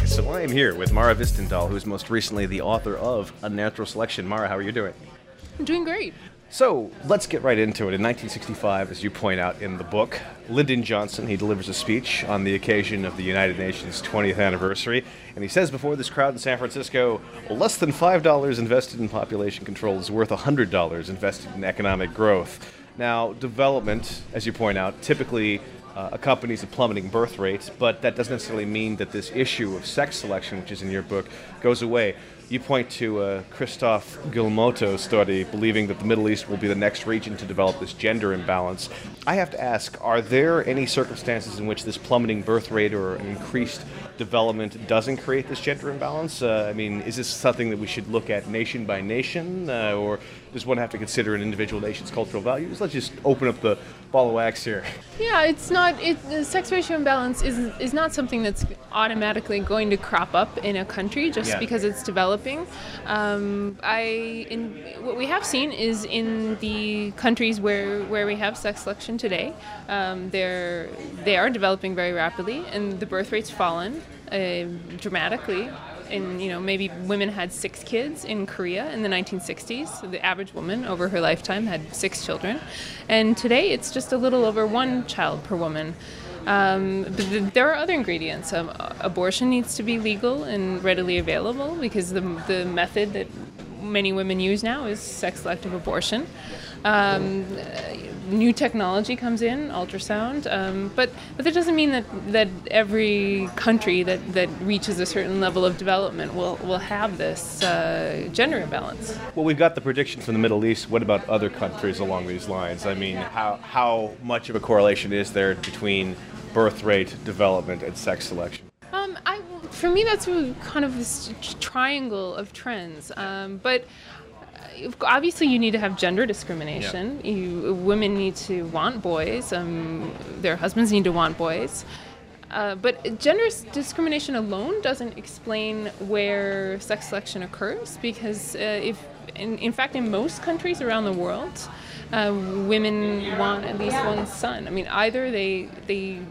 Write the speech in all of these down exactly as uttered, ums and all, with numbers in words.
So I am here with Mara Hvistendahl, who's most recently the author of Unnatural Selection. Mara, how are you doing? I'm doing great. So let's get right into it. In nineteen sixty-five, as you point out in the book, Lyndon Johnson, he delivers a speech on the occasion of the United Nations twentieth anniversary, and he says before this crowd in San Francisco, less than five dollars invested in population control is worth one hundred dollars invested in economic growth. Now, development, as you point out, typically uh, accompanies a plummeting birth rate, but that doesn't necessarily mean that this issue of sex selection, which is in your book, goes away. You point to uh, Christoph Guillemot's study, believing that the Middle East will be the next region to develop this gender imbalance. I have to ask, are there any circumstances in which this plummeting birth rate or an increased development doesn't create this gender imbalance? Uh, I mean, is this something that we should look at nation by nation, uh, or does one have to consider an individual nation's cultural values? Let's just open up the ball of wax here. Yeah, it's not. It, the sex ratio imbalance is is not something that's automatically going to crop up in a country just Yeah. because it's developing. Um, I in what we have seen is in the countries where, where we have sex selection today, um, they're they are developing very rapidly, and the birth rate's fallen uh, dramatically. And, you know, maybe women had six kids in Korea in the nineteen sixties. So the average woman over her lifetime had six children. And today it's just a little over one child per woman. Um, but th- there are other ingredients. Um, abortion needs to be legal and readily available because the, the method that many women use now is sex-selective abortion. Um, new technology comes in, ultrasound, um, but but that doesn't mean that, that every country that, that reaches a certain level of development will, will have this uh, gender imbalance. Well, we've got the prediction from the Middle East. What about other countries along these lines? I mean, how how much of a correlation is there between birth rate, development, and sex selection? Um, I, for me, that's really kind of this triangle of trends. Um, but uh, obviously, you need to have gender discrimination. Yeah. You, women need to want boys. Um, their husbands need to want boys. Uh, but gender s- discrimination alone doesn't explain where sex selection occurs, because uh, if, in, in fact, in most countries around the world, uh, women want at least one son. I mean, either they they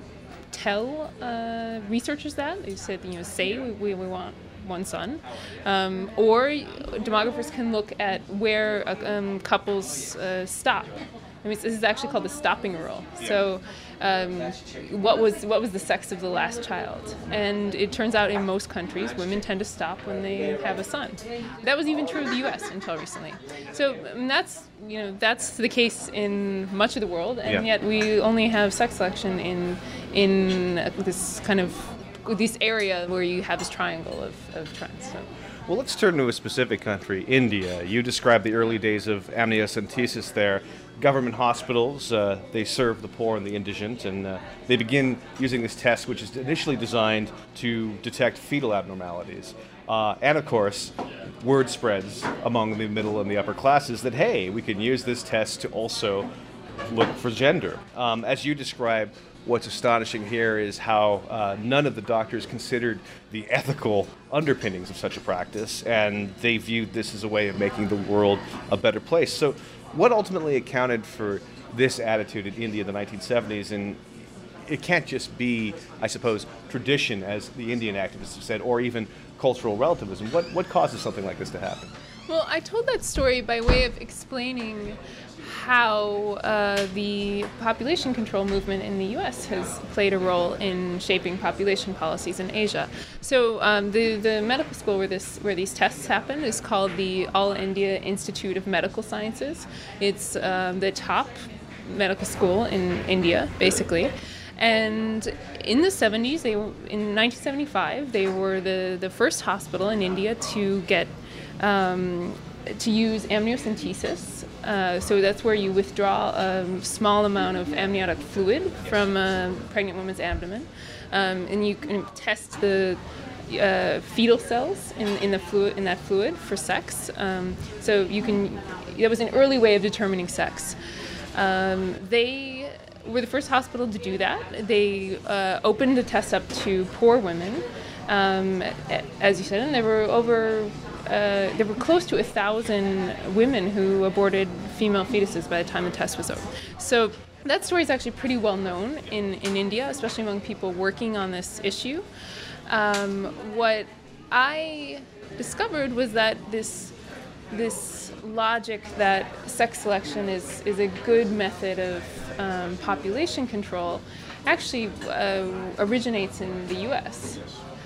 tell uh, researchers that they said, you know, say we, we want one son, um, or demographers can look at where uh, um, couples uh, stop. I mean, this is actually called the stopping rule. So, um, what was what was the sex of the last child? And it turns out in most countries, women tend to stop when they have a son. That was even true of the U S until recently. So um, that's you know that's the case in much of the world, and Yeah. yet we only have sex selection in in this kind of this area where you have this triangle of, of trends. So. Well, let's turn to a specific country, India. You described the early days of amniocentesis there. Government hospitals, uh, they serve the poor and the indigent, and uh, they begin using this test, which is initially designed to detect fetal abnormalities. Uh, and of course, word spreads among the middle and the upper classes that, hey, we can use this test to also look for gender. Um, as you describe, what's astonishing here is how uh, none of the doctors considered the ethical underpinnings of such a practice, and they viewed this as a way of making the world a better place. So what ultimately accounted for this attitude in India in the nineteen seventies? And it can't just be, I suppose, tradition, as the Indian activists have said, or even cultural relativism. What, what causes something like this to happen? Well, I told that story by way of explaining how uh, the population control movement in the U S has played a role in shaping population policies in Asia. So um, the, the medical school where this where these tests happen is called the All India Institute of Medical Sciences. It's um, the top medical school in India, basically. And in the seventies, they were, in nineteen seventy-five, they were the, the first hospital in India to get um, to use amniocentesis. Uh, so that's where you withdraw a small amount of amniotic fluid from a pregnant woman's abdomen, um, and you can test the uh, fetal cells in, in the fluid in that fluid for sex. Um, so you can. That was an early way of determining sex. Um, they were the first hospital to do that. They uh, opened the test up to poor women, um, as you said, and there were over. Uh, there were close to a thousand women who aborted female fetuses by the time the test was over. So That story is actually pretty well known in, in India, especially among people working on this issue. Um, what I discovered was that this this logic that sex selection is, is a good method of um, population control actually uh, originates in the U S.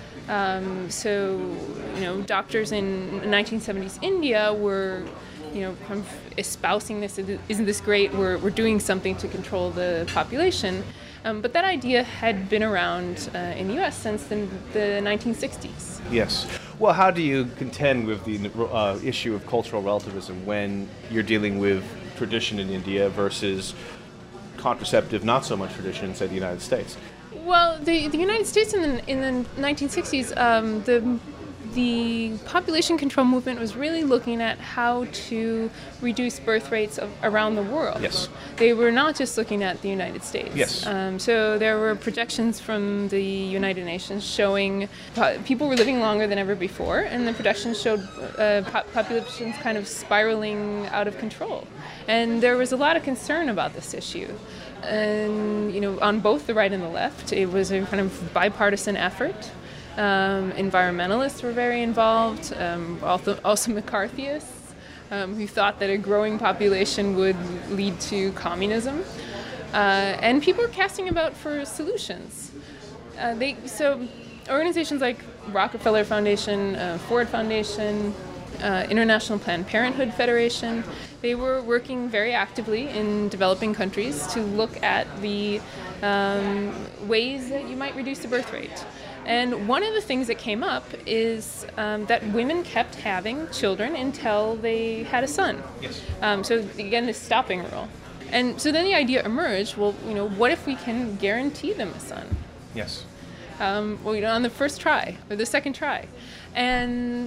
Um, so, you know, doctors in nineteen seventies India were, you know, kind of espousing this, isn't this great, we're, we're doing something to control the population. Um, but that idea had been around uh, in the U S since the, the nineteen sixties. Yes. Well, how do you contend with the uh, issue of cultural relativism when you're dealing with tradition in India versus contraceptive, not so much tradition in, say, the United States? Well, the, the United States in the, in the nineteen sixties, um, the the population control movement was really looking at how to reduce birth rates of, around the world. Yes. They were not just looking at the United States. Yes. Um, so there were projections from the United Nations showing po- people were living longer than ever before, and the projections showed uh, po- populations kind of spiraling out of control. And there was a lot of concern about this issue. And, you know, on both the right and the left, it was a kind of bipartisan effort. Um, environmentalists were very involved, um, also, also McCarthyists, um, who thought that a growing population would lead to communism. Uh, and people were casting about for solutions. Uh, they, so organizations like Rockefeller Foundation, uh, Ford Foundation, uh, International Planned Parenthood Federation, they were working very actively in developing countries to look at the um, ways that you might reduce the birth rate. And one of the things that came up is um, that women kept having children until they had a son. Yes. Um, so again, this stopping rule. And so then the idea emerged, well, you know, what if we can guarantee them a son? Yes. Um, well, you know, on the first try or the second try. And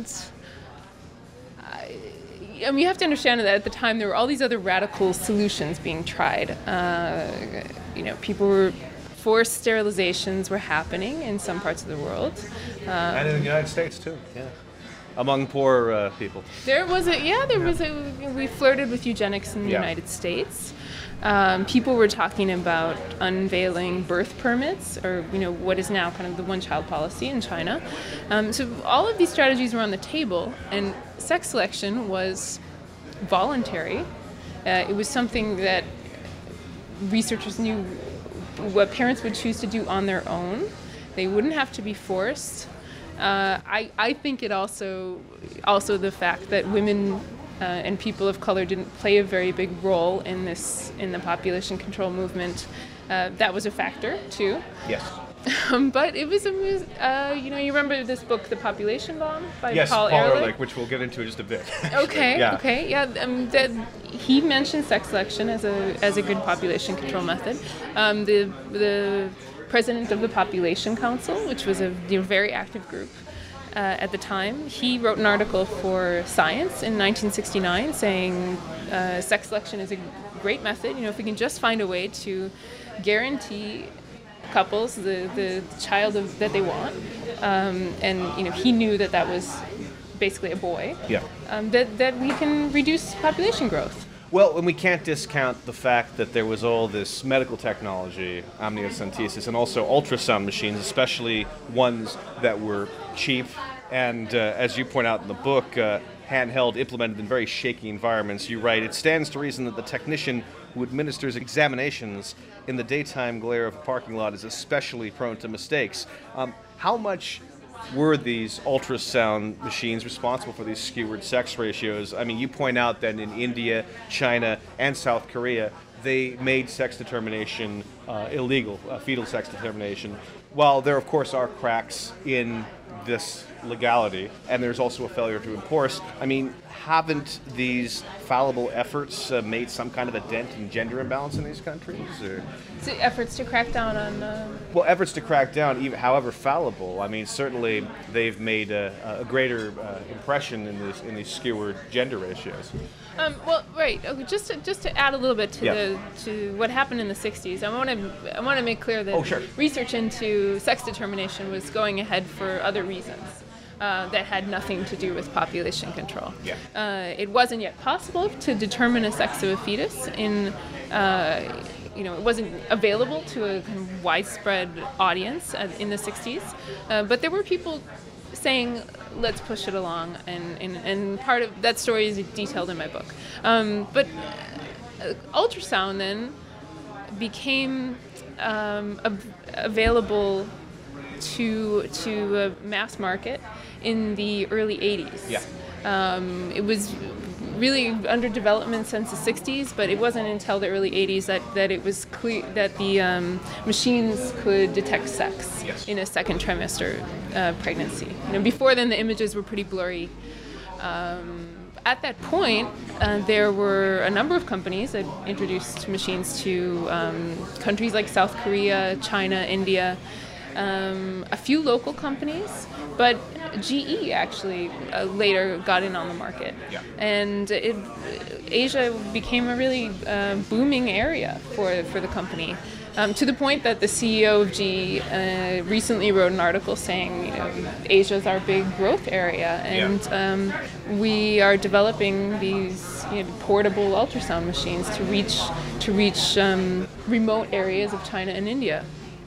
I, I mean, you have to understand that at the time there were all these other radical solutions being tried. Uh, you know, people were... Forced sterilizations were happening in some parts of the world. Um, and in the United States, too, yeah. Among poor uh, people. There was a, yeah, there yeah. was a, we flirted with eugenics in the yeah. United States. Um, people were talking about unveiling birth permits, or, you know, what is now kind of the one-child policy in China. Um, so all of these strategies were on the table, and sex selection was voluntary. Uh, it was something that researchers knew what parents would choose to do on their own. They wouldn't have to be forced. Uh, I, I think it also, also the fact that women uh, and people of color didn't play a very big role in this, in the population control movement, uh, that was a factor too. Yes. Um, but it was a, uh, you know, you remember this book, The Population Bomb, by yes, Paul, Paul Ehrlich? Ehrlich, which we'll get into in just a bit. Okay, yeah. okay, yeah. Um, that, he mentioned sex selection as a as a good population control method. Um, the the president of the Population Council, which was a you know, very active group uh, at the time, he wrote an article for Science in nineteen sixty-nine saying uh, sex selection is a great method. You know, if we can just find a way to guarantee couples the, the child of, that they want, um, and you know he knew that that was basically a boy, yeah. um, that, that we can reduce population growth. Well, and we can't discount the fact that there was all this medical technology, amniocentesis, and also ultrasound machines, especially ones that were cheap and, uh, as you point out in the book, uh, handheld, implemented in very shaky environments. You write, it stands to reason that the technician who administers examinations in the daytime glare of a parking lot is especially prone to mistakes. Um, how much were these ultrasound machines responsible for these skewered sex ratios? I mean, you point out that in India, China, and South Korea, they made sex determination uh, illegal, uh, fetal sex determination. While there, of course, are cracks in this legality, and there's also a failure to enforce, I mean, haven't these fallible efforts uh, made some kind of a dent in gender imbalance in these countries? Or? So efforts to crack down on... Uh... Well, efforts to crack down, even however fallible, I mean, certainly they've made a, a greater uh, impression in, this, in these skewered gender ratios. Um, well, right. Okay, just to, just to add a little bit to yeah. the to what happened in the sixties, I want to I want to make clear that oh, sure. research into sex determination was going ahead for other reasons uh, that had nothing to do with population control. Yeah. Uh, it wasn't yet possible to determine a sex of a fetus in uh, you know, it wasn't available to a kind of widespread audience uh, in the sixties, uh, but there were people saying, let's push it along, and, and, and part of that story is detailed in my book. Um, but uh, ultrasound then became um, av- available to to a mass market in the early eighties. Yeah. Um, it was really under development since the sixties, but it wasn't until the early eighties that, that it was clear that the um, machines could detect sex Yes. in a second trimester uh, pregnancy. You know, before then, the images were pretty blurry. Um, at that point, uh, there were a number of companies that introduced machines to um, countries like South Korea, China, India. Um, a few local companies, but G E actually uh, later got in on the market. Yeah. And it, Asia became a really uh, booming area for, for the company, um, to the point that the C E O of G E uh, recently wrote an article saying, you know, Asia's our big growth area, and Yeah. um, we are developing these, you know, portable ultrasound machines to reach to reach um, remote areas of China and India.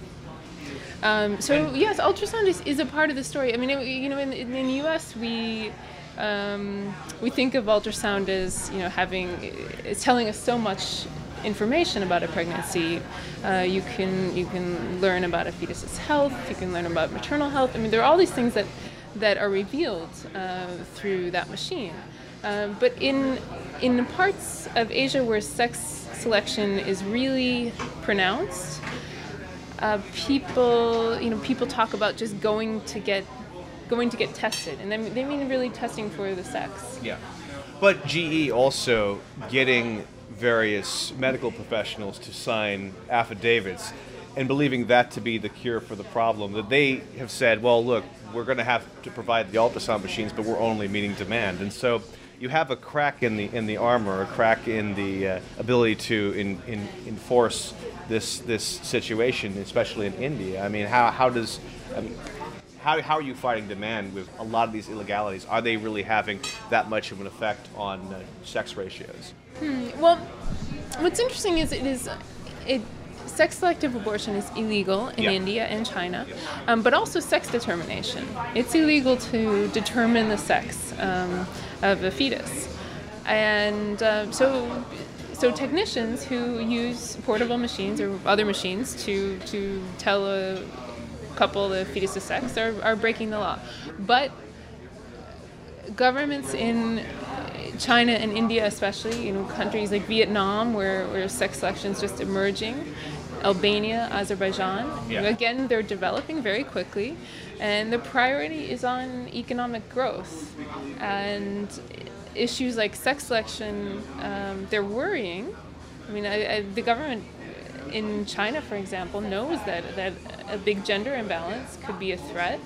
Um, so yes, ultrasound is, is a part of the story. I mean, it, you know, in, in the U S we um, we think of ultrasound as, you know, having it's telling us so much information about a pregnancy. Uh, you can you can learn about a fetus's health. You can learn about maternal health. I mean, there are all these things that that are revealed uh, through that machine. Um, but in in parts of Asia where sex selection is really pronounced, Uh, people, you know, people talk about just going to get, going to get tested, and then they mean really testing for the sex. Yeah. But G E also getting various medical professionals to sign affidavits and believing that to be the cure for the problem, that they have said, well, look, we're going to have to provide the ultrasound machines, but we're only meeting demand. And so you have a crack in the in the armor, a crack in the uh, ability to in, in, enforce this this situation, especially in India. I mean, how how does I mean, how how are you fighting demand with a lot of these illegalities? Are they really having that much of an effect on uh, sex ratios? Hmm. Well, what's interesting is it is it. Sex-selective abortion is illegal in Yeah. India and China, um, but also sex determination. It's illegal to determine the sex um, of a fetus, and um, so so technicians who use portable machines or other machines to to tell a couple the fetus's sex are, are breaking the law. But governments in China and India especially, you know, countries like Vietnam where, where sex selection is just emerging, Albania, Azerbaijan, Yeah. again, they're developing very quickly, and the priority is on economic growth. And issues like sex selection, um, they're worrying. I mean, I, I, the government in China, for example, knows that, that a big gender imbalance could be a threat.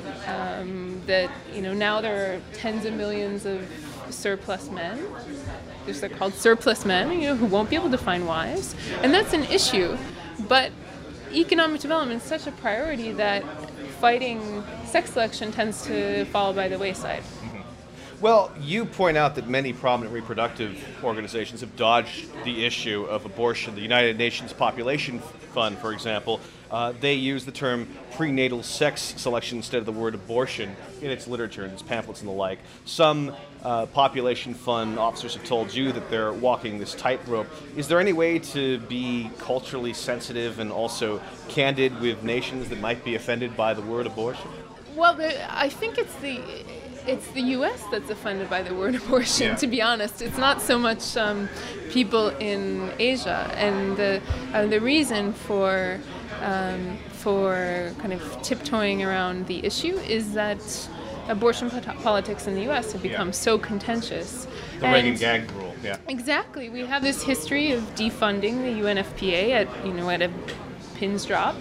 Um, that, you know, now there are tens of millions of surplus men, they're called surplus men, you know, who won't be able to find wives, and that's an issue. But economic development is such a priority that fighting sex selection tends to fall by the wayside. Well, you point out that many prominent reproductive organizations have dodged the issue of abortion. The United Nations Population Fund, for example, uh, they use the term prenatal sex selection instead of the word abortion in its literature and its pamphlets and the like. Some uh, population fund officers have told you that they're walking this tightrope. Is there any way to be culturally sensitive and also candid with nations that might be offended by the word abortion? Well, the, I think it's the it's the U S that's offended by the word abortion. Yeah. To be honest, it's not so much um, people in Asia, and the uh, the reason for um, for kind of tiptoeing around the issue is that abortion pot- politics in the U S have become Yeah. so contentious. The And- Reagan gag rule, yeah. Exactly. We have this history of defunding the U N F P A at, you know, at a pin's drop,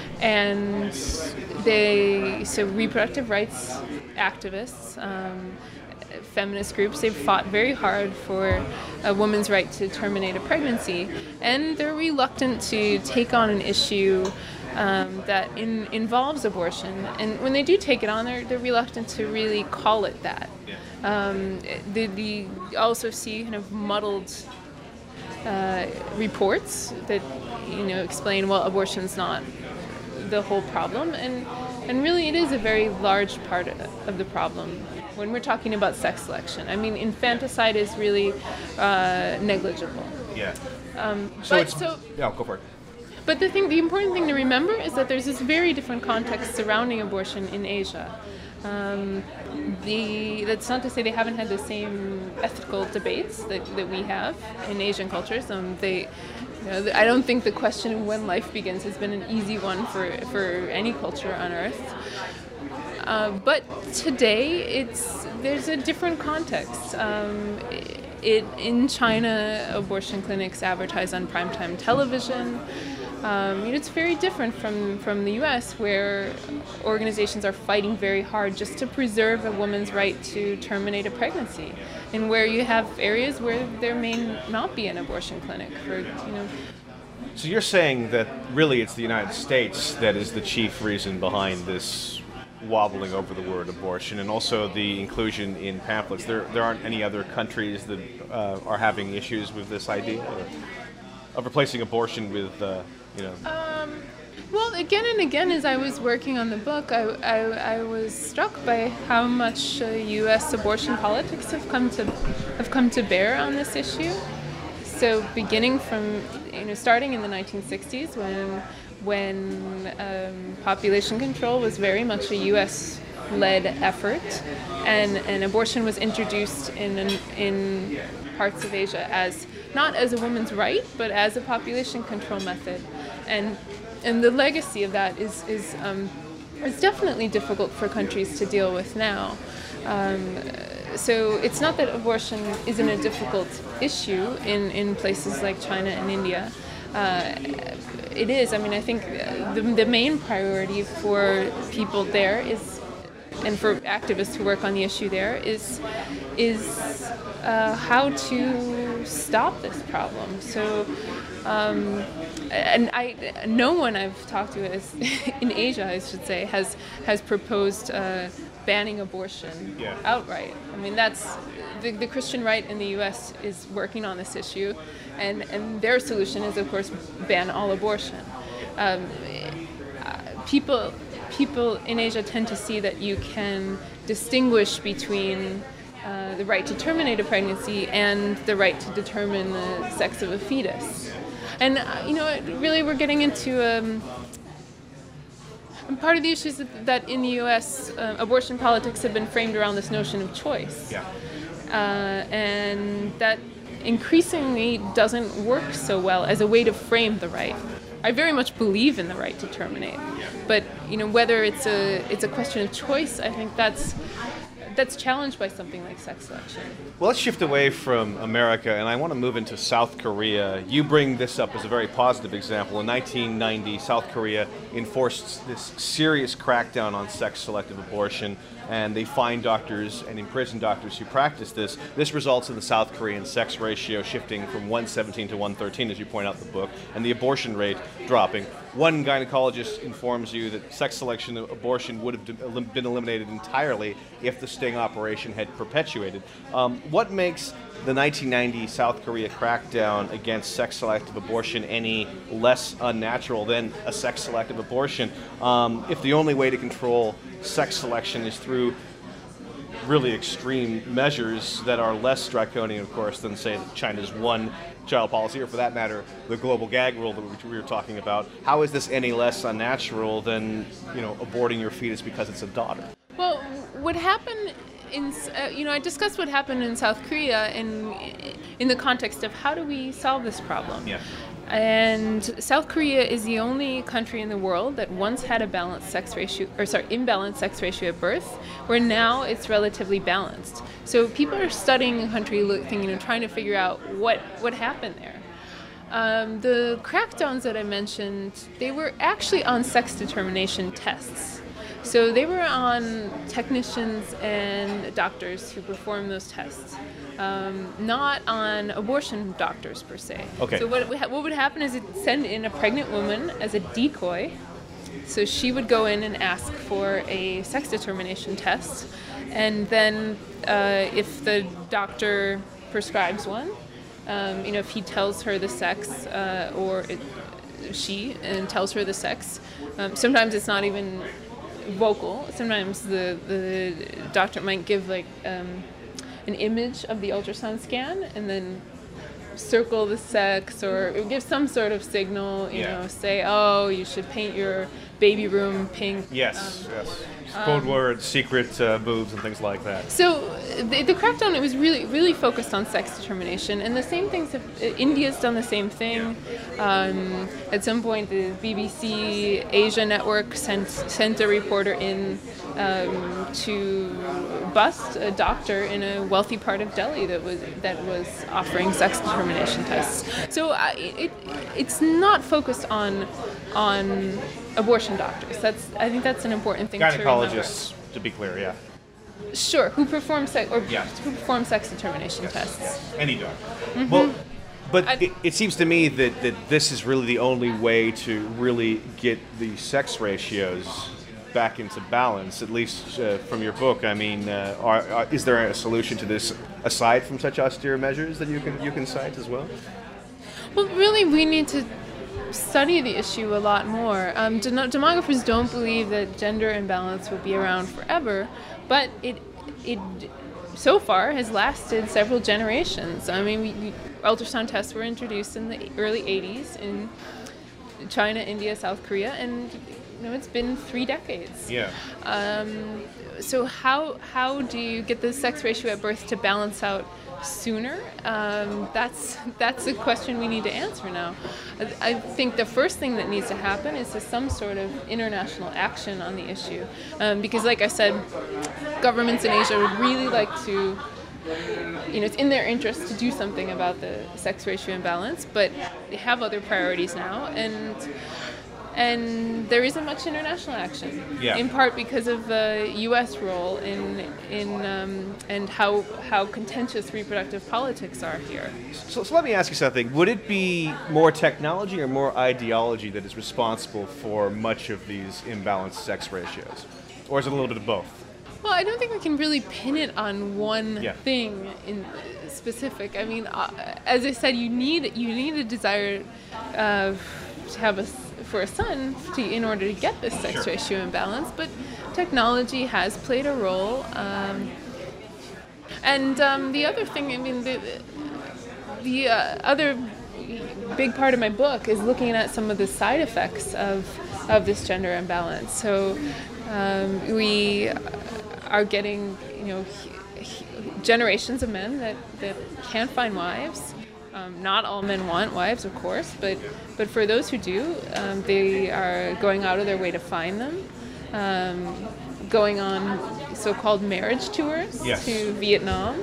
and they so reproductive rights activists, um, feminist groups, they've fought very hard for a woman's right to terminate a pregnancy, and they're reluctant to take on an issue um, that in, involves abortion. And when they do take it on, they're, they're reluctant to really call it that. Um, the, the you also see kind of muddled uh, reports that you know explain, well, abortion's not the whole problem, and and really it is a very large part of the problem when we're talking about sex selection. I mean, infanticide is really uh, negligible. Yeah. Um, so but it's, so yeah, go for it. But the thing, the important thing to remember is that there's this very different context surrounding abortion in Asia. Um, the, that's not to say they haven't had the same ethical debates that, that we have in Asian cultures. Um, they, you know, I don't think the question of when life begins has been an easy one for, for any culture on Earth. Uh, but today, it's there's a different context. Um, it, in China, abortion clinics advertise on primetime television. Um, you know, it's very different from, from the U S, where organizations are fighting very hard just to preserve a woman's right to terminate a pregnancy, and where you have areas where there may not be an abortion clinic. For, you know. So you're saying that really it's the United States that is the chief reason behind this wobbling over the word abortion, and also the inclusion in pamphlets. There, there aren't any other countries that uh, are having issues with this idea of replacing abortion with, uh, you know. Um, well, again and again, as I was working on the book, I, I, I was struck by how much uh, U S abortion politics have come to have come to bear on this issue. So, beginning from, you know, starting in the nineteen sixties, when when um, population control was very much a U S-led effort, and, and abortion was introduced in an, in parts of Asia as not as a woman's right, but as a population control method, and and the legacy of that is is um, is definitely difficult for countries to deal with now. Um, so it's not that abortion isn't a difficult issue in, in places like China and India. Uh, it is. I mean, I think the, the main priority for people there is, and for activists who work on the issue there, is is uh, how to stop this problem. So, um, and I, no one I've talked to is in Asia, I should say, has has proposed uh, banning abortion yeah. outright. I mean, that's the, the Christian right in the U S is working on this issue, and and their solution is, of course, ban all abortion. Um, people. People in Asia tend to see that you can distinguish between uh, the right to terminate a pregnancy and the right to determine the sex of a fetus. And, uh, you know, really we're getting into... Um, and part of the issue is that, that in the U S, uh, abortion politics have been framed around this notion of choice. Yeah. Uh, and that increasingly doesn't work so well as a way to frame the right. I very much believe in the right to terminate, but you know whether it's a it's a question of choice. I think that's that's challenged by something like sex selection. Well, let's shift away from America, and I want to move into South Korea. You bring this up as a very positive example. In nineteen ninety, South Korea enforced this serious crackdown on sex-selective abortion, and they fined doctors and imprisoned doctors who practice this. This results in the South Korean sex ratio shifting from one seventeen to one thirteen, as you point out in the book, and the abortion rate dropping. One gynecologist informs you that sex selection abortion would have been eliminated entirely if the sting operation had perpetuated. Um, what makes the nineteen ninety South Korea crackdown against sex-selective abortion any less unnatural than a sex-selective abortion, um, if the only way to control sex selection is through really extreme measures that are less draconian, of course, than, say, China's one-child policy, or for that matter, the global gag rule that we were talking about? How is this any less unnatural than, you know, aborting your fetus because it's a daughter? Well, what happened in, uh, you know, I discussed what happened in South Korea in in the context of how do we solve this problem. Yeah. And South Korea is the only country in the world that once had a balanced sex ratio, or sorry, imbalanced sex ratio at birth, where now it's relatively balanced. So people are studying the country, looking, you know, trying to figure out what what happened there. Um, the crackdowns that I mentioned, they were actually on sex determination tests. So they were on technicians and doctors who perform those tests, um, not on abortion doctors per se. Okay. So what what would happen is it'd send in a pregnant woman as a decoy. So she would go in and ask for a sex determination test, and then uh, if the doctor prescribes one, Um, you know, if he tells her the sex, uh, or it, she and tells her the sex, um, sometimes it's not even vocal. Sometimes the the doctor might give like um, an image of the ultrasound scan and then circle the sex or give some sort of signal, you Yeah. know, say, oh, you should paint your baby room pink. Yes, Um, yes. Code words, secret uh, moves, and things like that. So the, the crackdown, it was really, really focused on sex determination, and the same things have, uh, India's done the same thing. Um, at some point, the B B C Asia network sent sent a reporter in um, to bust a doctor in a wealthy part of Delhi that was that was offering sex determination tests. So uh, it it's not focused on on abortion doctors. That's I think that's an important thing to remember. Gynecologists, to be clear, yeah. Sure, who perform sex or Yeah. who perform sex determination tests. Any doctor. Well, but I- it, it seems to me that, that this is really the only way to really get the sex ratios back into balance, at least uh, from your book. I mean, uh, are, are, is there a solution to this aside from such austere measures that you can you can cite as well? Well, really, we need to study the issue a lot more. Um, dem- demographers don't believe that gender imbalance will be around forever, but it it so far has lasted several generations. I mean, we, we, ultrasound tests were introduced in the early eighties in China, India, South Korea, and you know it's been three decades. Yeah. Um, so how how do you get the sex ratio at birth to balance out sooner? Um, that's that's a question we need to answer now. I, I think the first thing that needs to happen is to some sort of international action on the issue, um, because, like I said, governments in Asia would really like to. You know, it's in their interest to do something about the sex ratio imbalance, but they have other priorities now, and and there isn't much international action. Yeah. In part because of the U S role in in um, and how how contentious reproductive politics are here. So, so let me ask you something. Would it be more technology or more ideology that is responsible for much of these imbalanced sex ratios? Or is it a little bit of both? Well, I don't think we can really pin it on one Yeah. thing in specific. I mean, uh, as I said, you need you need a desire uh, to have a s- for a son to, in order to get this sex Sure. ratio imbalance. But technology has played a role. Um, and um, the other thing, I mean, the the uh, other big part of my book is looking at some of the side effects of of this gender imbalance. So um, we are getting, you know, h- h- generations of men that, that can't find wives. Um, not all men want wives, of course, but but for those who do, um, they are going out of their way to find them, um, going on so-called marriage tours Yes. to Vietnam,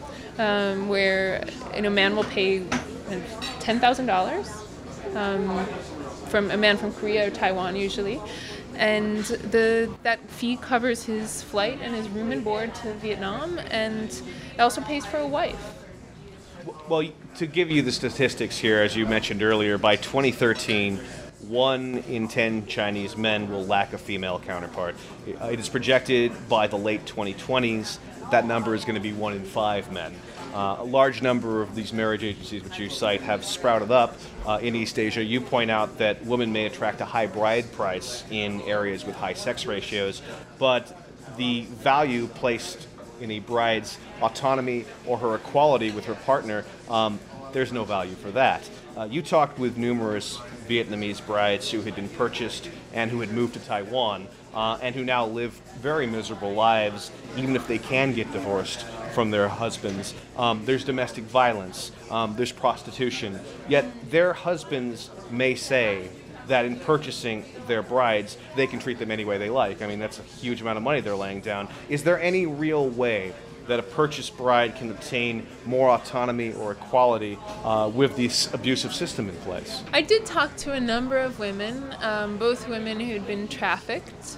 um, where you know, a man will pay ten thousand dollars um, from a man from Korea or Taiwan usually. And the that fee covers his flight and his room and board to Vietnam, and it also pays for a wife. Well, to give you the statistics here, as you mentioned earlier, by twenty thirteen, one in ten Chinese men will lack a female counterpart. It is projected by the late twenty twenties that number is going to be one in five men. Uh, a large number of these marriage agencies which you cite have sprouted up uh, in East Asia. You point out that women may attract a high bride price in areas with high sex ratios, but the value placed in a bride's autonomy or her equality with her partner, um, there's no value for that. Uh, you talked with numerous Vietnamese brides who had been purchased and who had moved to Taiwan uh, and who now live very miserable lives, even if they can get divorced from their husbands. Um, there's domestic violence, um, there's prostitution, yet their husbands may say that in purchasing their brides, they can treat them any way they like. I mean, that's a huge amount of money they're laying down. Is there any real way that a purchased bride can obtain more autonomy or equality uh, with this abusive system in place? I did talk to a number of women, um, both women who'd been trafficked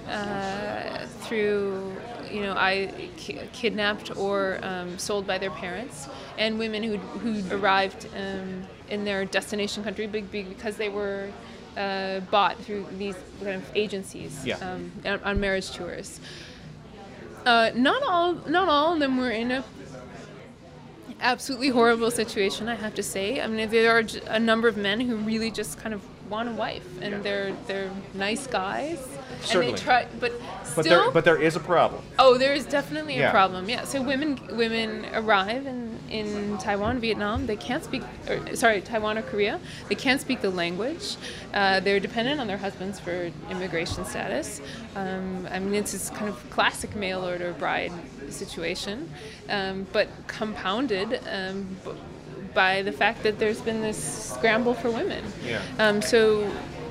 uh, through, you know, I ki- kidnapped or um, sold by their parents, and women who who arrived um, in their destination country big, big, because they were uh, bought through these kind of agencies Yeah. um, on, on marriage tours. Uh, not all, not all of them were in a absolutely horrible situation, I have to say. I mean, there are j- a number of men who really just kind of want a wife, and Yeah. they're they're nice guys, Certainly. and they try, but still. But there, but there is a problem. Oh, there is definitely Yeah. a problem. Yeah. So women women arrive in, in Taiwan, Vietnam. They can't speak. Or, sorry, Taiwan or Korea. They can't speak the language. Uh, they're dependent on their husbands for immigration status. Um, I mean, it's this kind of classic mail order bride situation, um, but compounded um, b- by the fact that there's been this scramble for women. Yeah. Um, so.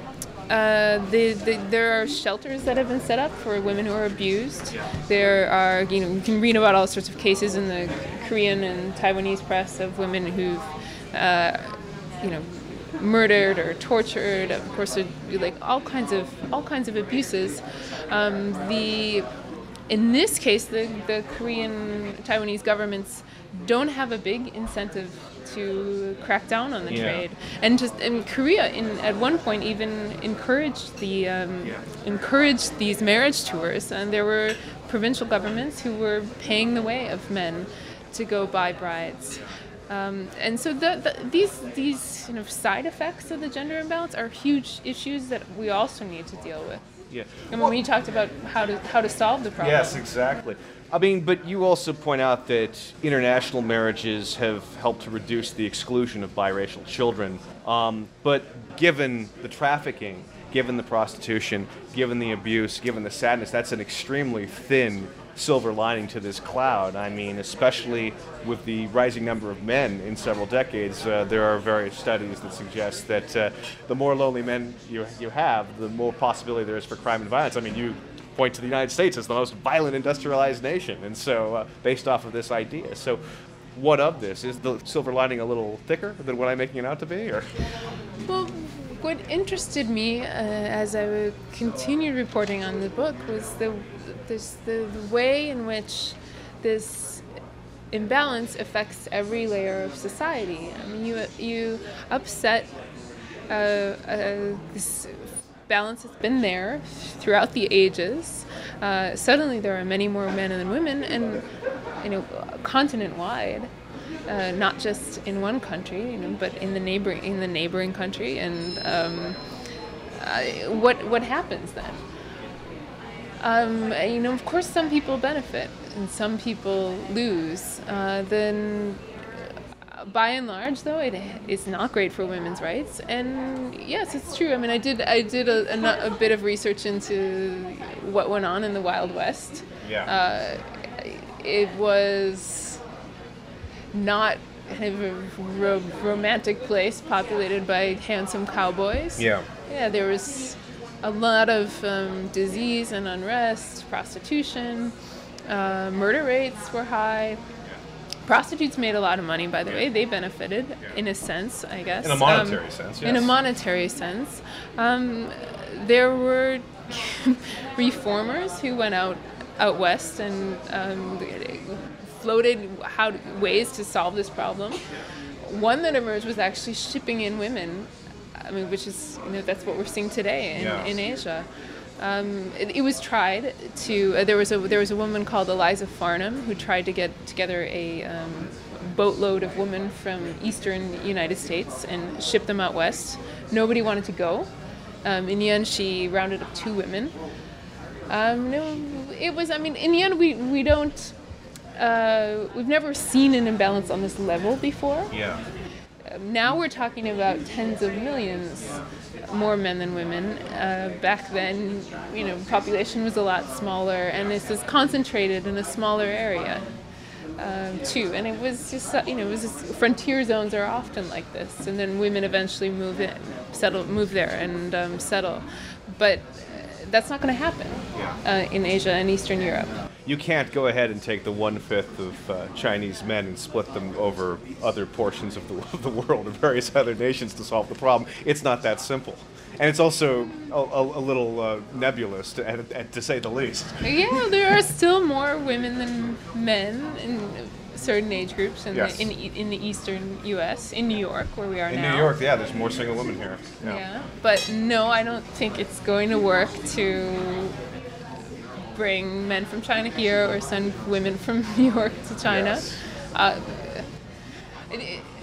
Uh, the, the, there are shelters that have been set up for women who are abused. There are, you know, you can read about all sorts of cases in the Korean and Taiwanese press of women who've, uh, you know, murdered or tortured. Of course, like all kinds of all kinds of abuses. Um, the in this case, the the Korean Taiwanese governments don't have a big incentive to crack down on the Yeah. trade, and just and Korea in at one point even encouraged the um, encouraged these marriage tours, and there were provincial governments who were paying the way of men to go buy brides. Um, and so the, the, these these you know side effects of the gender imbalance are huge issues that we also need to deal with. Yeah. And when we talked about how to how to solve the problem. Yes, exactly. I mean, but you also point out that international marriages have helped to reduce the exclusion of biracial children. Um, but given the trafficking, given the prostitution, given the abuse, given the sadness, that's an extremely thin silver lining to this cloud. I mean, especially with the rising number of men in several decades, uh, there are various studies that suggest that uh, the more lonely men you, you have, the more possibility there is for crime and violence. I mean, you point to the United States as the most violent industrialized nation, and so uh, based off of this idea. So what of this? Is the silver lining a little thicker than what I'm making it out to be? Or Well, what interested me uh, as I continued reporting on the book was the this the, the way in which this imbalance affects every layer of society. I mean, you you upset uh, uh, this balance that's been there throughout the ages. Uh, suddenly, there are many more men than women, and you know, continent-wide. Uh, not just in one country, you know, but in the neighboring in the neighboring country, and um, uh, what what happens then? Um, you know, of course, some people benefit and some people lose. Uh, then, uh, by and large, though, it is not great for women's rights. And yes, it's true. I mean, I did I did a, a, a bit of research into what went on in the Wild West. Yeah. Uh, it was not kind of a ro- romantic place populated by handsome cowboys. Yeah. Yeah, there was a lot of um, disease and unrest, prostitution, uh, murder rates were high. Prostitutes made a lot of money, by the way. They benefited, in a sense, I guess. In a monetary Um, sense, In a yes. monetary sense. Um, there were reformers who went out out west and um, floated how ways to solve this problem. One that emerged was actually shipping in women. I mean, which is, you know, that's what we're seeing today in, Yeah. in Asia. Um, it, it was tried to. Uh, there was a there was a woman called Eliza Farnham who tried to get together a um, boatload of women from eastern United States and ship them out west. Nobody wanted to go. Um, in the end, she rounded up two women. Um, no, it was. I mean, in the end, we we don't. Uh, we've never seen an imbalance on this level before. Yeah. Um, now we're talking about tens of millions more men than women. Uh, back then, you know, population was a lot smaller, and this is concentrated in a smaller area um, too. And it was just, uh, you know, it was just, frontier zones are often like this, and then women eventually move in, settle, move there, and um, settle. But that's not going to happen uh, in Asia and Eastern Europe. You can't go ahead and take the one-fifth of uh, Chinese men and split them over other portions of the, of the world or various other nations to solve the problem. It's not that simple. And it's also a, a, a little uh, nebulous, to, at, at, to say the least. Yeah, there are still more women than men in certain age groups in, Yes. the, in, in the eastern U S, in New York, where we are In now. New York, yeah, there's more single women here. Yeah. Yeah, but no, I don't think it's going to work to bring men from China here or send women from New York to China. Yes. Uh,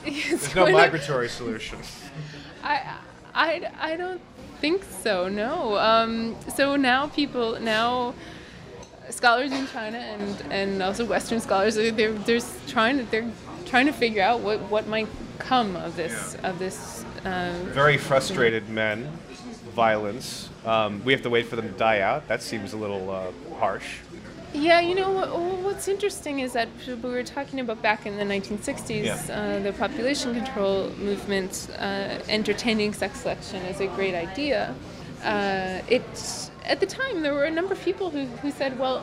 There's no migratory solution. I, I, I don't think so. No. Um, so now people now. Scholars in China and, and also Western scholars, they're they're trying to they're trying to figure out what, what might come of this yeah. of this. Uh, Very frustrated men, violence. Um, we have to wait for them to die out. That seems a little uh, harsh. Yeah, you know what, what's interesting is that we were talking about back in the nineteen sixties, yeah. uh, the population control movement, uh, entertaining sex selection is a great idea. Uh, it's At the time, there were a number of people who, who said, well,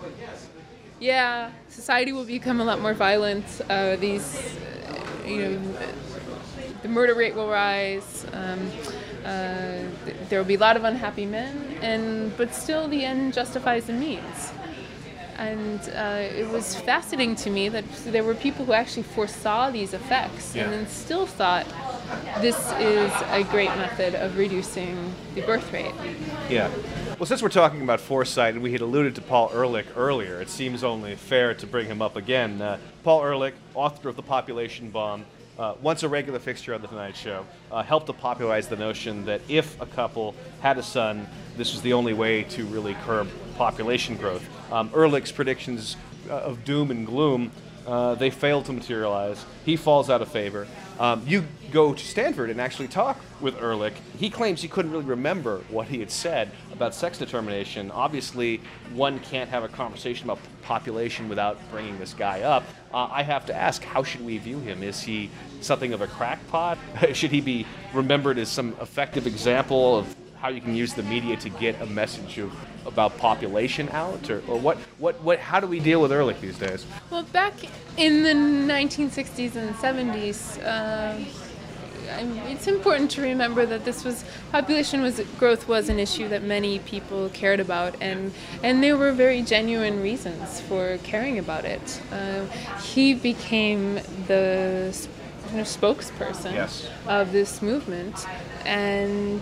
yeah, society will become a lot more violent. Uh, these, uh, you know, the murder rate will rise. Um, uh, there will be a lot of unhappy men, and but still, the end justifies the means. And uh, it was fascinating to me that there were people who actually foresaw these effects, yeah. and then still thought this is a great method of reducing the birth rate. Yeah. Well, since we're talking about foresight, and we had alluded to Paul Ehrlich earlier, it seems only fair to bring him up again. Uh, Paul Ehrlich, author of The Population Bomb, uh, once a regular fixture on The Tonight Show, uh, helped to popularize the notion that if a couple had a son, this was the only way to really curb population growth. Um, Ehrlich's predictions uh, of doom and gloom, uh, they failed to materialize. He falls out of favor. Um, you go to Stanford and actually talk with Ehrlich. He claims he couldn't really remember what he had said about sex determination. Obviously, one can't have a conversation about population without bringing this guy up. Uh, I have to ask, how should we view him? Is he something of a crackpot? Should he be remembered as some effective example of how you can use the media to get a message of, about population out, or, or what, what, what, how do we deal with Ehrlich these days? Well, back in the nineteen sixties and seventies, uh, it's important to remember that this was population was growth was an issue that many people cared about, and and there were very genuine reasons for caring about it. Uh, he became the you know, spokesperson yes. of this movement, and.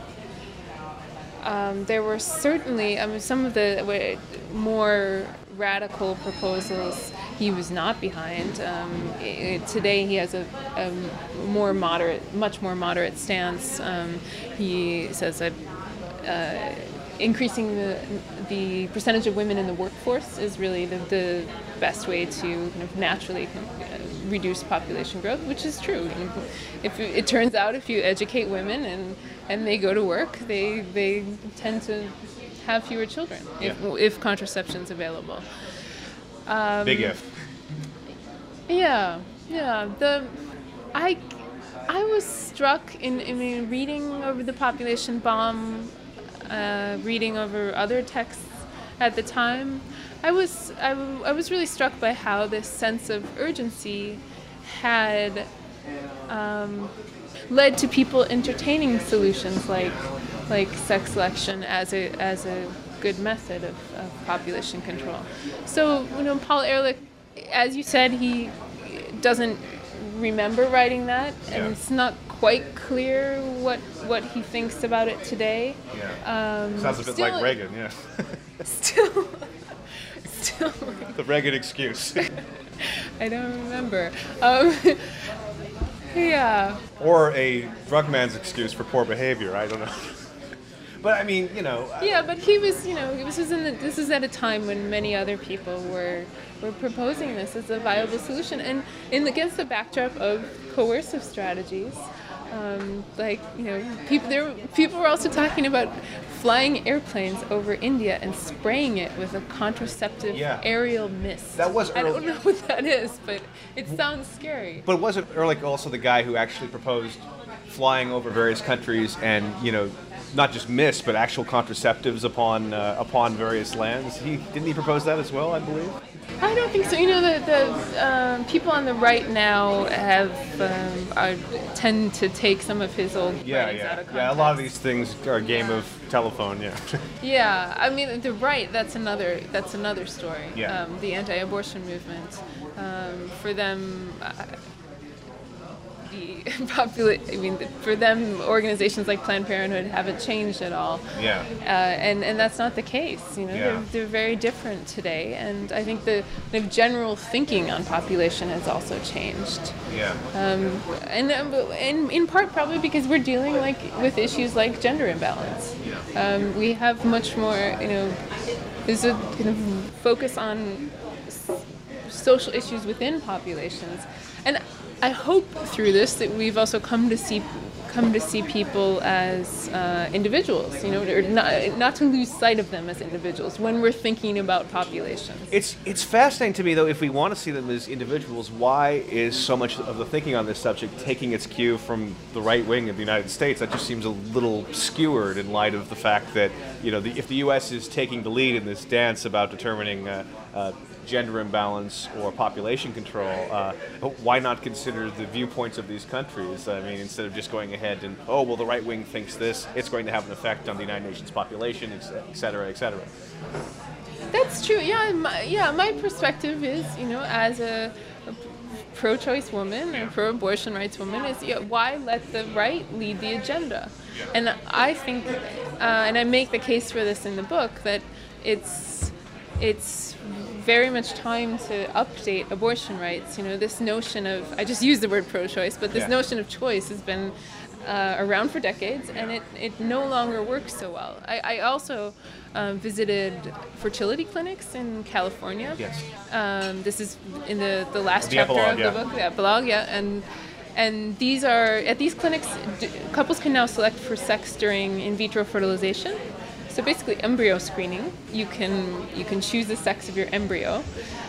Um, there were certainly, I mean, some of the more radical proposals he was not behind. Um, it, today he has a, a more moderate, much more moderate stance. Um, he says that uh, increasing the, the percentage of women in the workforce is really the, the best way to kind of naturally reduce population growth, which is true. If it, it turns out if you educate women and and they go to work, they they tend to have fewer children if, yeah. if contraception's available. Um, Big if. Yeah, yeah. The I I was struck in, in reading over the population bomb, uh, reading over other texts at the time. I was I, w- I was really struck by how this sense of urgency had um, led to people entertaining solutions like like sex selection as a as a good method of, of population control. So you know, Paul Ehrlich, as you said, he doesn't remember writing that, and yeah. it's not quite clear what what he thinks about it today. Yeah. Um, Sounds a bit still, like Reagan, yeah. Still. Still. The Reagan excuse. I don't remember. Um, yeah. Or a drug man's excuse for poor behavior. I don't know. But I mean, you know. Yeah, but he was, you know, this was in the, this was at a time when many other people were were proposing this as a viable solution, and in against the backdrop of coercive strategies. Um, like you know, people there people were also talking about flying airplanes over India and spraying it with a contraceptive yeah. aerial mist. That was I don't Ehrlich. know what that is, but it sounds scary. But wasn't Ehrlich also the guy who actually proposed flying over various countries and, you know, not just mist, but actual contraceptives upon uh, upon various lands? He didn't he propose that as well, I believe? I don't think so. You know, the, the um, people on the right now have um, are, tend to take some of his old Yeah, writings yeah, out of context. yeah. A lot of these things are a game of telephone. Yeah. Yeah, I mean, the right. That's another. That's another story. Yeah. Um, the anti-abortion movement. Um, for them, uh, the popula- I mean, for them, organizations like Planned Parenthood haven't changed at all. Yeah. Uh, and, and that's not the case. You know, Yeah. they're, they're very different today. And I think the, the general thinking on population has also changed. Yeah. Um, and um, in, in part probably because we're dealing like with issues like gender imbalance. Um, we have much more, you know, there's a kind of focus on s- social issues within populations. And I hope through this that we've also come to see come to see people as uh, individuals, you know, or not, not to lose sight of them as individuals when we're thinking about populations. It's it's fascinating to me, though, if we want to see them as individuals, why is so much of the thinking on this subject taking its cue from the right wing of the United States? That just seems a little skewered in light of the fact that, you know, the, if the U S is taking the lead in this dance about determining uh, uh, gender imbalance or population control, uh, why not consider the viewpoints of these countries? I mean, instead of just going ahead and, oh, well, the right wing thinks this, it's going to have an effect on the United Nations population, et cetera, et cetera. That's true. Yeah, my, yeah. My perspective is, you know, as a, a pro-choice woman and pro-abortion rights woman, is yeah, why let the right lead the agenda? And I think, uh, and I make the case for this in the book, that it's it's very much time to update abortion rights. You know, this notion of, I just use the word pro-choice, but this Yeah. notion of choice has been uh, around for decades, and it, it no longer works so well. I, I also um, visited fertility clinics in California. Yes. Um, this is in the, the last The chapter epilogue, of yeah. the book, the epilogue, yeah. And and these are, at these clinics, d- couples can now select for sex during in vitro fertilization. So basically embryo screening. You can you can choose the sex of your embryo.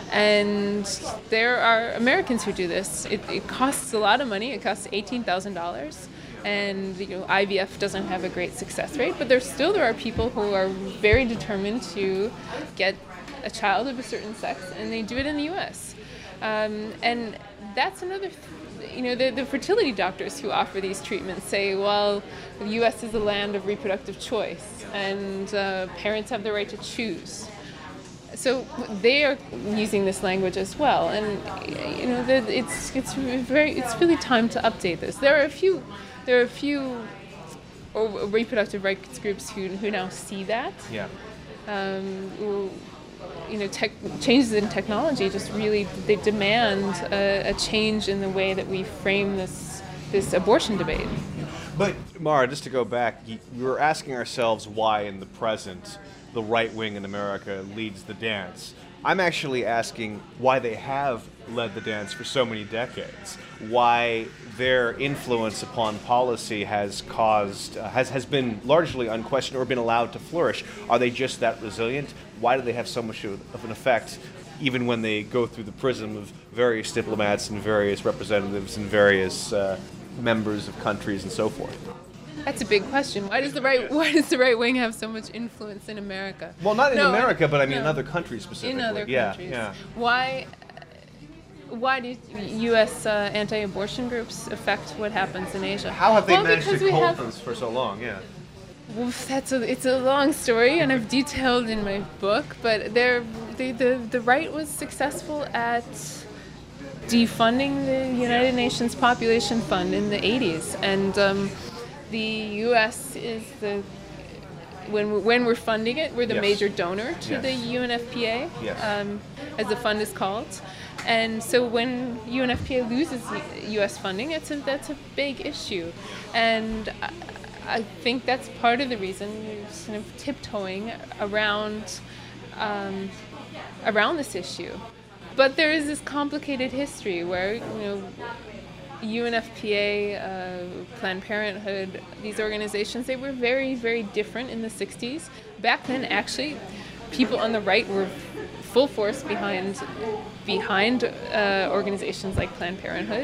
And there are Americans who do this. It, it costs a lot of money. It costs eighteen thousand dollars. And you know, I V F doesn't have a great success rate, but there still there are people who are very determined to get a child of a certain sex, and they do it in the U S. Um, and that's another, you know, the, the fertility doctors who offer these treatments say, well, the U S is a land of reproductive choice, and uh, parents have the right to choose. So they are using this language as well, and you know, the, it's it's very it's really time to update this. There are a few, there are a few or reproductive rights groups who who now see that. Yeah. Um, who, you know, tech, changes in technology just really they demand a, a change in the way that we frame this this abortion debate. But, Mara, just to go back, y- we were asking ourselves why in the present the right wing in America leads the dance. I'm actually asking why they have led the dance for so many decades, why their influence upon policy has caused, uh, has, has been largely unquestioned or been allowed to flourish. Are they just that resilient? Why do they have so much of of an effect, even when they go through the prism of various diplomats and various representatives and various uh, members of countries and so forth? That's a big question. Why does the right Why does the right wing have so much influence in America? Well, not in No, America, but I mean in no. other countries specifically. In other yeah, countries. Yeah. Why? Why do U S uh, anti-abortion groups affect what happens in Asia? How have they well, managed to because we hold have, this for so long? Yeah. Well, that's a, it's a long story, and I've detailed in my book. But they're, they, the the right was successful at defunding the United Nations Population Fund in the eighties, and um, the U S is the when we're, when we're funding it, we're the Yes. major donor to Yes. the U N F P A, Yes. um, as the fund is called. And so when U N F P A loses U S funding, it's a, that's a big issue, and I, I think that's part of the reason we're sort of tiptoeing around um, around this issue. But there is this complicated history where, you know, U N F P A, uh, Planned Parenthood, these organizations, they were very, very different in the sixties. Back then, actually, people on the right were full force behind behind uh, organizations like Planned Parenthood.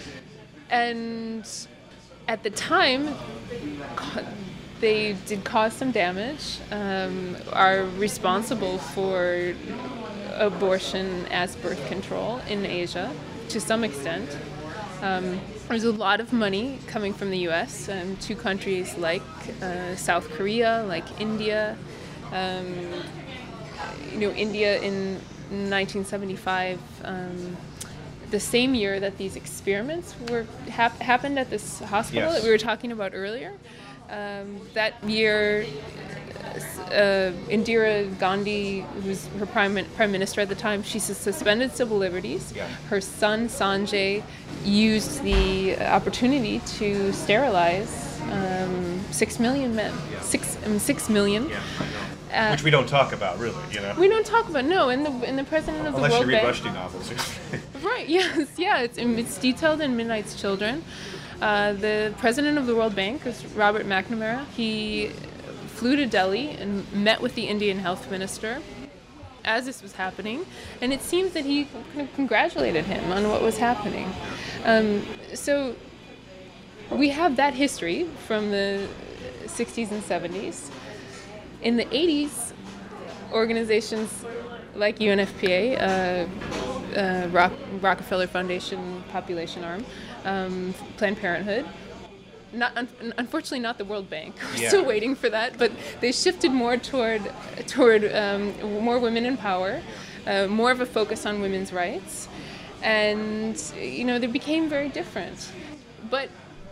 And at the time, ca- they did cause some damage, um, are responsible for abortion as birth control in Asia to some extent. Um, there's a lot of money coming from the U S um, to countries like uh, South Korea, like India. Um, you know, India in nineteen seventy-five um, the same year that these experiments were hap- happened at this hospital Yes. that we were talking about earlier. Um, that year, uh, Indira Gandhi, who's her prime prime minister at the time, she sus- suspended civil liberties. Yeah. Her son Sanjay used the opportunity to sterilize um, six million men. Yeah. Six, um, six million. Yeah, I know. Uh, Which we don't talk about, really, you know. we don't talk about no, and the and the president of the Unless World you read Bank. Rushdie novels. Right. Yes. Yeah. It's it's detailed in Midnight's Children. Uh, the president of the World Bank is Robert McNamara. He flew to Delhi and met with the Indian health minister as this was happening, and it seems that he kind of congratulated him on what was happening. Um, so we have that history from the sixties and seventies. In the eighties, organizations like U N F P A, uh, uh, Rock, Rockefeller Foundation Population Arm, um, Planned Parenthood, not un- unfortunately not the World Bank. We're Yeah. still waiting for that, but they shifted more toward toward um, more women in power, uh, more of a focus on women's rights, and you know they became very different. But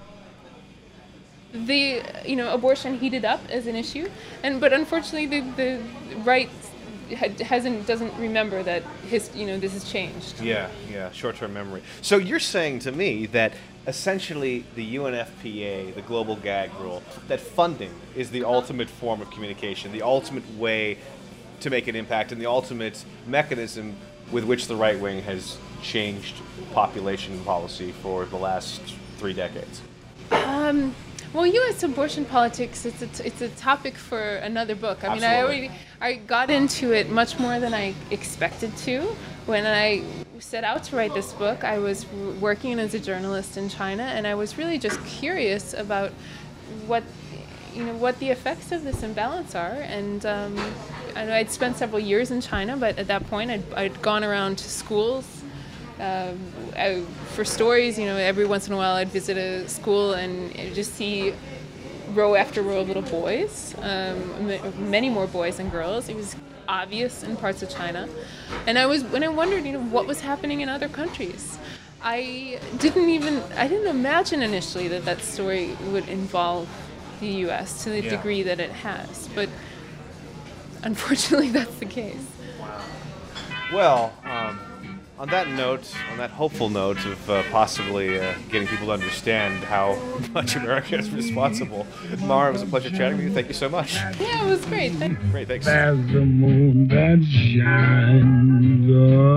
the you know abortion heated up as an issue, and but unfortunately the the right had, hasn't doesn't remember that his you know this has changed. Yeah, yeah, short-term memory. So you're saying to me that essentially the U N F P A, the global gag rule, that funding is the ultimate form of communication, the ultimate way to make an impact, and the ultimate mechanism with which the right wing has changed population policy for the last three decades. Um, well, U S abortion politics, it's a, t- it's a topic for another book. I mean, I Absolutely. already I got into it much more than I expected to. When I set out to write this book, I was w- working as a journalist in China, and I was really just curious about what you know what the effects of this imbalance are. And um, I know I'd spent several years in China, but at that point, I'd, I'd gone around to schools. Um, I, for stories, you know, every once in a while I'd visit a school and just see row after row of little boys, um, m- many more boys than girls. It was obvious in parts of China, and I was when I wondered, you know, what was happening in other countries. I didn't even I didn't imagine initially that that story would involve the U S to the Yeah. degree that it has, but unfortunately, that's the case. Well, um, on that note, on that hopeful note of uh, possibly uh, getting people to understand how much America is responsible, Mara, it was a pleasure chatting with you. Thank you so much. Yeah, it was great. Thank- Great, thanks. There's the moon that shines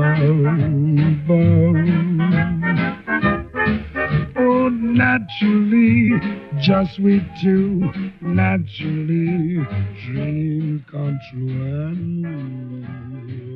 above. Oh, naturally, just we two, naturally, dreams come true and